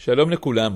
שלום לכולם.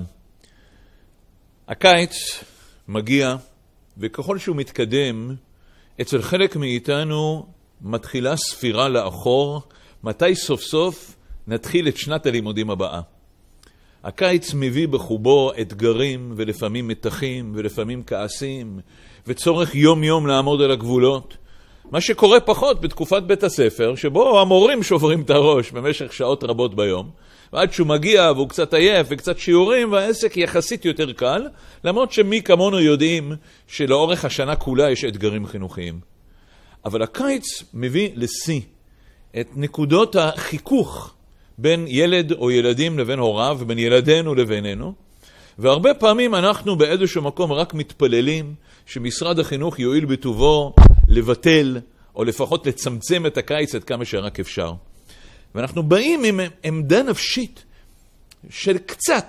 הקיץ מגיע, וככל שהוא מתקדם, אצל חלק מאיתנו מתחילה ספירה לאחור, מתי סוף סוף נתחיל את שנת הלימודים הבאה. הקיץ מביא בחובו אתגרים ולפעמים מתחים ולפעמים כעסים, וצורך יום יום לעמוד על הגבולות. מה שקורה פחות בתקופת בית הספר, שבו המורים שוברים את הראש במשך שעות רבות ביום, ועד שהוא מגיע והוא קצת עייף וקצת שיעורים, והעסק יחסית יותר קל, למרות שמי כמונו יודעים שלאורך השנה כולה יש אתגרים חינוכיים. אבל הקיץ מביא לשיא את נקודות החיכוך בין ילד או ילדים לבין הוריו, בין ילדינו לבינינו, והרבה פעמים אנחנו באיזשהו מקום רק מתפללים שמשרד החינוך יועיל בטובו לבטל או לפחות לצמצם את הקיץ עד כמה שרק אפשר. ואנחנו באים עם עמדה נפשית של קצת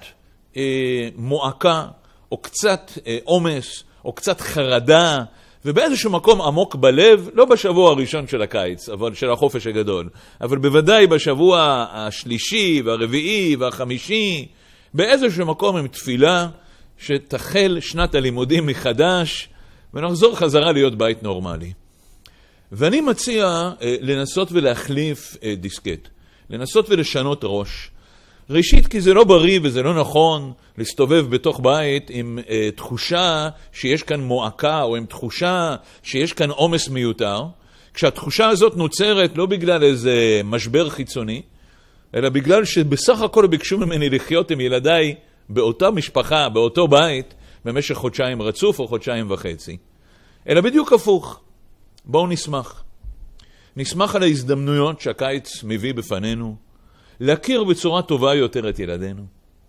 מועקה או קצת עומס או קצת חרדה, ובאיזשהו מקום עמוק בלב, לא בשבוע הראשון של הקיץ, אבל של החופש הגדול, אבל בוודאי בשבוע השלישי והרביעי והחמישי, באיזשהו מקום עם תפילה שתחל שנת הלימודים מחדש ונחזור חזרה להיות בית נורמלי. ואני מציע לנסות ולהחליף דיסקט, לנסות ולשנות ראש. ראשית, כי זה לא בריא וזה לא נכון להסתובב בתוך בית עם תחושה שיש כאן מועקה או עם תחושה שיש כאן עומס מיותר, כשהתחושה הזאת נוצרת לא בגלל איזה משבר חיצוני, אלא בגלל שבסך הכל ביקשו ממני לחיות עם ילדיי באותה משפחה, באותו בית, במשך חודשיים רצוף או חודשיים וחצי. אלא בדיוק הפוך. בואו נשמח. נשמח על ההזדמנויות שהקיץ מביא בפנינו, להכיר בצורה טובה יותר את ילדינו.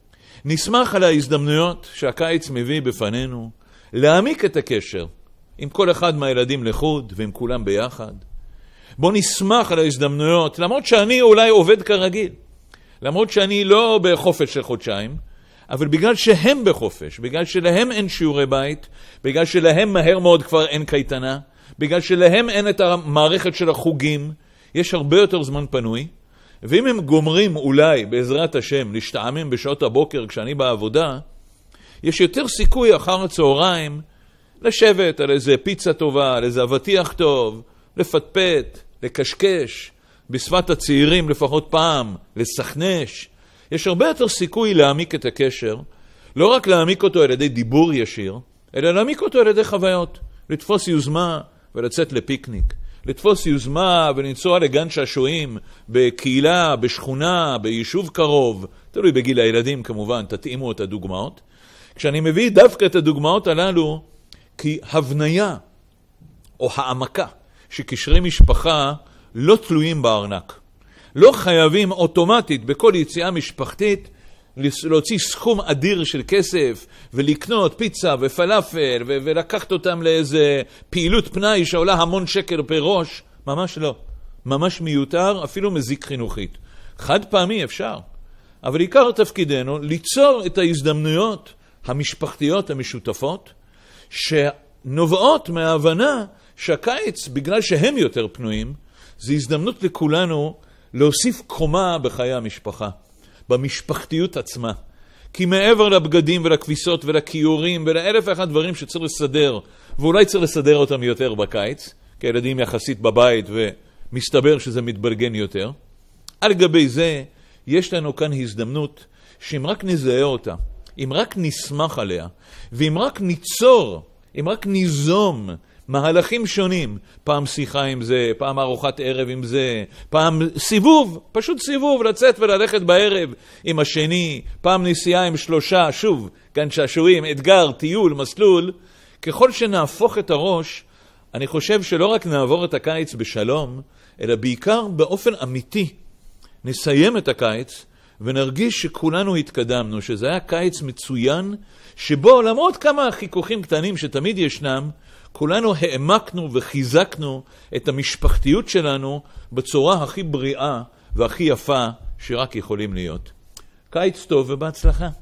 נשמח על ההזדמנויות שהקיץ מביא בפנינו, להעמיק את הקשר עם כל אחד מהילדים לחוד ועם כולם ביחד. בואו נשמח על ההזדמנויות, למרות שאני אולי עובד כרגיל, למרות שאני לא בחופש של חודשיים, אבל בגלל שהם בחופש, בגלל שלהם אין שיעורי בית, בגלל שלהם מהר מאוד כבר אין קייטנה, בגלל שלהם אין את המערכת של החוגים, יש הרבה יותר זמן פנוי, ואם הם גומרים אולי בעזרת השם להשתעמם בשעות הבוקר כשאני בעבודה, יש יותר סיכוי אחר הצהריים לשבת על איזה פיצה טובה, על איזה אבטיח טוב, לפטפט, לקשקש, בשפת הצעירים לפחות פעם, לסכנש. יש הרבה יותר סיכוי להעמיק את הקשר, לא רק להעמיק אותו על ידי דיבור ישיר, אלא להעמיק אותו על ידי חוויות, לתפוס יוזמה ולצאת לפיקניק, לתפוס יוזמה ולנסוע לגן שעשועים בקהילה, בשכונה, ביישוב קרוב, תלוי בגיל הילדים כמובן, תתאימו את הדוגמאות. כשאני מביא דווקא את הדוגמאות הללו, כי הבניה או העמקה שקשרי משפחה לא תלויים בארנק. לא חייבים אוטומטית בכל יציאה משפחתית להוציא סכום אדיר של כסף ולקנות פיצה ופלאפל ולקחת אותם לאיזה פעילות פנאי שעולה המון שקל פר ראש. ממש לא. ממש מיותר, אפילו מזיק חינוכית. חד פעמי אפשר. אבל עיקר תפקידנו ליצור את ההזדמנויות המשפחתיות המשותפות שנובעות מההבנה שהקיץ, בגלל שהם יותר פנויים, זה הזדמנות לכולנו להוסיף קומה בחיי המשפחה, במשפחתיות עצמה. כי מעבר לבגדים ולכביסות ולכיורים ולאלף ואחת דברים שצריך לסדר, ואולי צריך לסדר אותם יותר בקיץ, כי הילדים יחסית בבית ומסתבר שזה מתבלגן יותר, על גבי זה יש לנו כאן הזדמנות שאם רק נזהה אותה, אם רק נשמח עליה, ואם רק ניצור, אם רק ניזום מהלכים שונים, פעם שיחה עם זה, פעם ארוחת ערב עם זה, פעם סיבוב, פשוט סיבוב, לצאת וללכת בערב עם השני, פעם נסיעה עם שלושה, שוב, גן שעשועים, אתגר, טיול, מסלול. ככל שנהפוך את הראש, אני חושב שלא רק נעבור את הקיץ בשלום, אלא בעיקר באופן אמיתי, נסיים את הקיץ ונרגיש שכולנו התקדמנו, שזה היה קיץ מצוין, שבו למרות כמה חיכוכים קטנים שתמיד ישנם, כולנו העמקנו וחיזקנו את המשפחתיות שלנו בצורה הכי בריאה והכי יפה שרק יכולים להיות. קיץ טוב ובהצלחה.